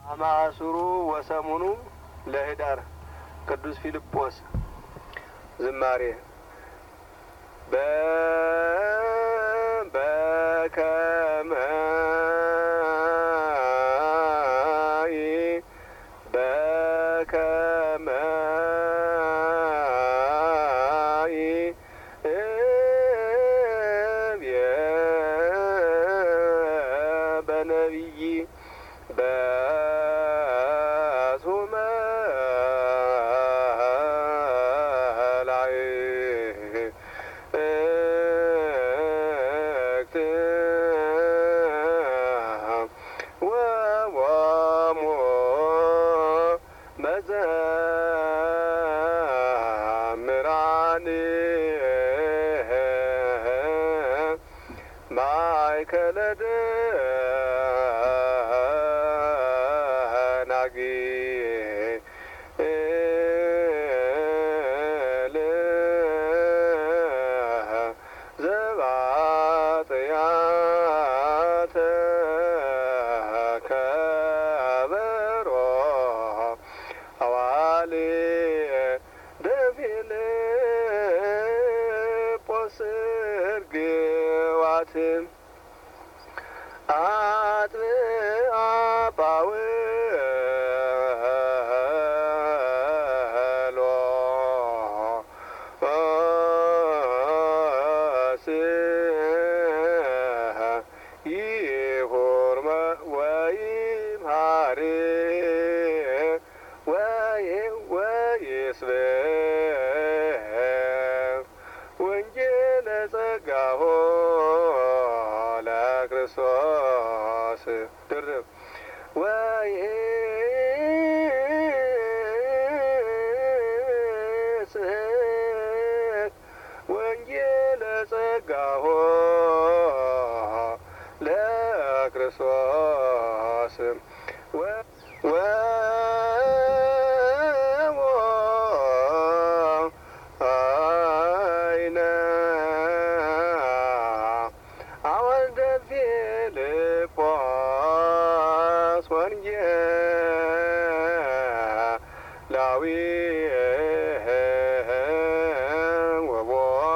አማሱሩ ወሰሙኑ ለህዳር ቅዱስ ፊልጶስ ዝማሬ በከመ በነቢይ በሱመ መላእክት ወወሙ መዘምራን ማእከለ ዘባጥያተ ከበሮ አዋልየ ደፊልጶስ እርግዋት አጥብአ ጳውሎስ ይሁር ወይምሃር ወይስብክ ወንጌለ ጸጋሁ ለክርስቶስ ድርብ ወይስብክ ወንጌለ ጸጋሁ ለክርስቶስ ወወይነ አወልደ ፊልጶስ ወንጌላዊ ወቦ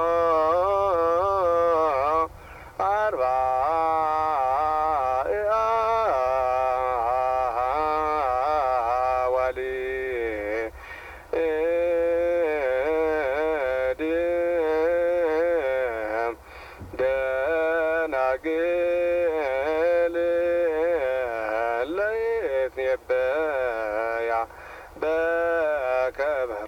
ደናግል ለይትነበያ በከበሮ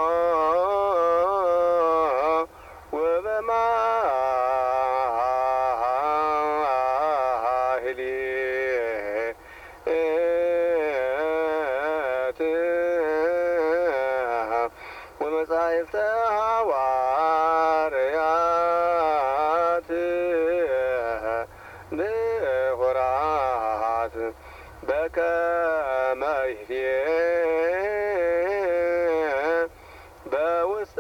ወበማህሌት ወመጻሕፍተ ሐዋርያት ንሁራት በከመ በውስተ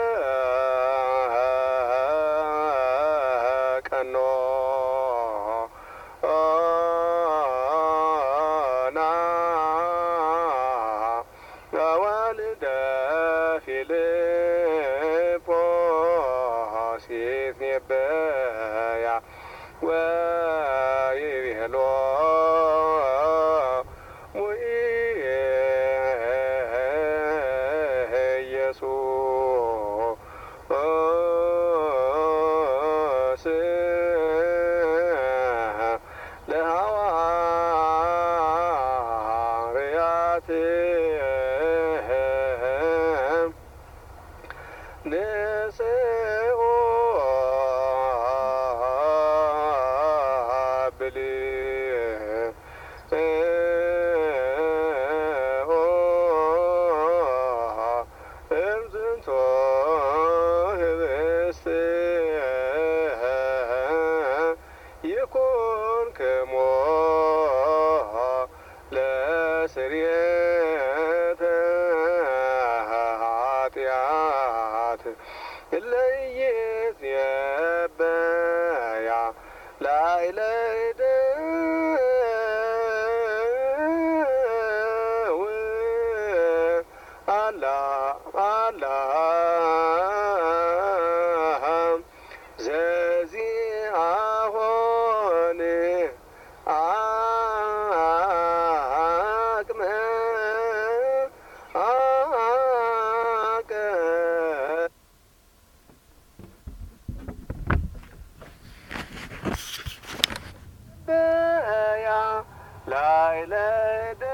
ቀኖና ወልደ ፊልጶስ ይትነበያ ወይቤሎ ኢየሱስ ለሐዋርያት ንስኦ እምዝንቶ ህብስት ይኩንክሙ ለስርየተ ኃጢአት እለ ኢይትነበያ ላዕለ እደ ወለደ